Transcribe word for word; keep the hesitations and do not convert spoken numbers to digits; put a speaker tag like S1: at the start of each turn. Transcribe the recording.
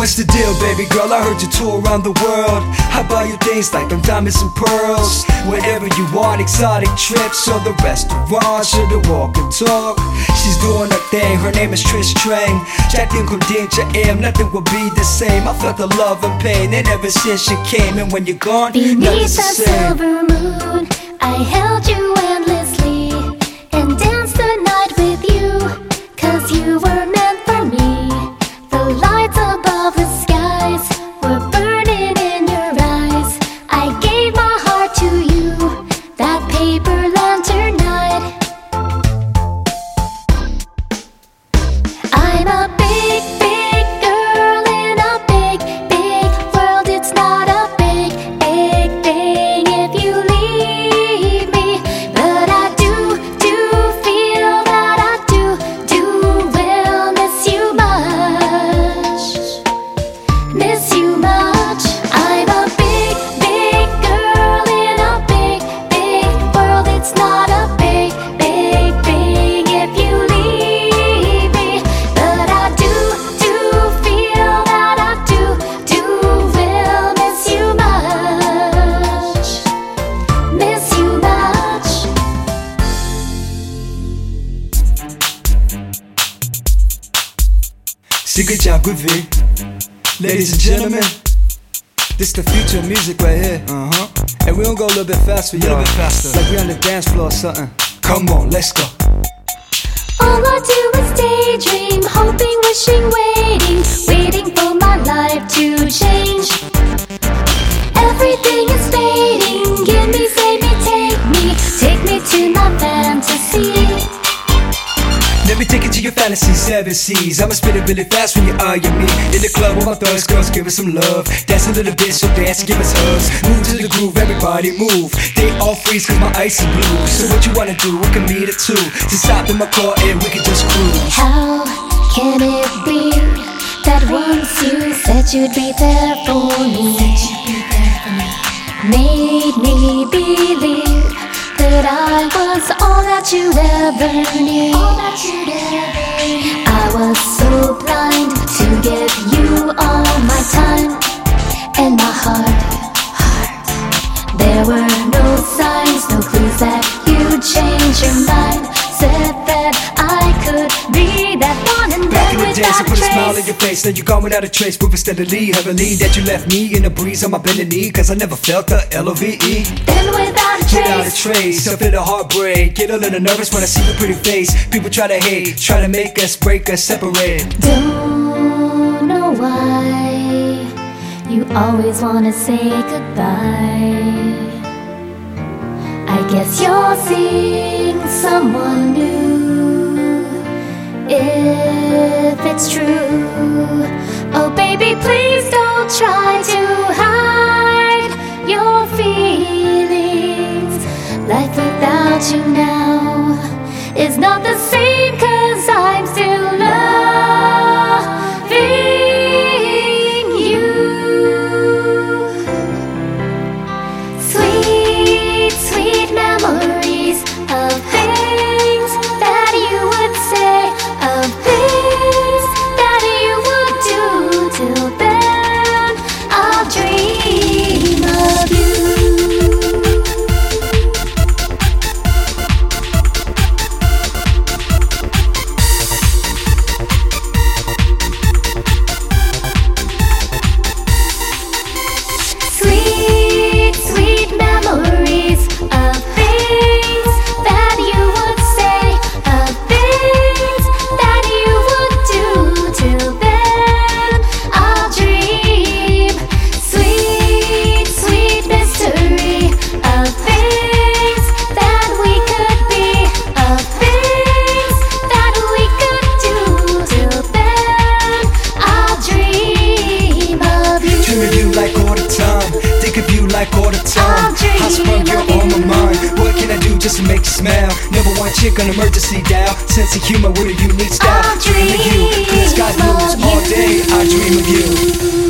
S1: What's the deal, baby girl? I heard you tour around the world. I buy you things like them diamonds and pearls. Wherever you want, exotic trips or the restaurants or the walk and talk. She's doing her thing, her name is Trish Trang. Jacqueline Condinja M, nothing will be the same. I felt the love and pain, and ever since she came, and when you're gone,
S2: beneath
S1: the
S2: the
S1: same.
S2: silver moon, I held you endlessly and danced the night with you, 'cause you were meant for me. The lights above the skies were burning in your eyes. I gave my heart to you that paper lantern night. I'm a big, big girl in a big, big world. It's not a big, big thing if you leave me, but I do, do feel that I do, do will miss you much, miss you much. I'm a big, big girl in a big, big world. It's not a big, big thing if you leave me, but I do, do feel that I do, do will miss you much, miss you much.
S1: Secret job, good V. Ladies and gentlemen, this the future of music right here. Uh huh. And we don't go a little bit fast for y'all. A little bit faster. Like we on the dance floor or something. Come on, let's go.
S2: All I do is daydream, hoping, wishing, waiting, waiting for my life to change. Everything is fading, give me, save me, take me, take me to my fantasy.
S1: Let me take you to your fantasy seven seas. I'ma spit it really fast when you eyeing me. In the club with my thugs, girls give us some love. Dance a little bit, so dance, give us hugs. Move to the groove, everybody move. They all freeze cause my ice is blue. So what you wanna do, we can meet at two. Just stop in my car and we can just cruise.
S2: How can it be that once you said you'd be there for me, made me believe that I was all that you ever knew. I was so blind to give you all my time and my heart. There were no signs, no clues that you'd change your mind. Said that I could be that one, and
S1: Back in
S2: then
S1: the days, I
S2: without
S1: put a smile on
S2: trace.
S1: your face. Now you're gone without a trace. Moving steadily, heavily. That you left me in a breeze on my bending knee. Cause I never felt the L O V E.
S2: Then without a
S1: Without a
S2: trace.
S1: trace, I feel the heartbreak. Get a little nervous when I see your pretty face. People try to hate, try to make us, break us, separate.
S2: Don't know why you always wanna say goodbye. I guess you're seeing someone new, if it's true. Oh baby, please don't try to hide your feelings. Life without you now is not the same, 'cause I'm still loving you. Sweet, sweet memories of things that you would say, of things that you would do. Till then, I'll dream of you. Sweet, sweet memories of things that you would say, of things that you would do. Till then, I'll dream. Sweet, sweet mystery of things that we could be, of things that we could do. Till then, I'll dream of you.
S1: Dream of you like all the time. Think of you like all the time.
S2: I'll dream
S1: I sprung you're
S2: of
S1: on my
S2: you.
S1: mind. What can I do just to make you smile? Number one chick on emergency dial. Sense of humor with a unique style.
S2: I'll
S1: Dream of you, cause God knows
S2: dream
S1: all
S2: of
S1: day I dream of you.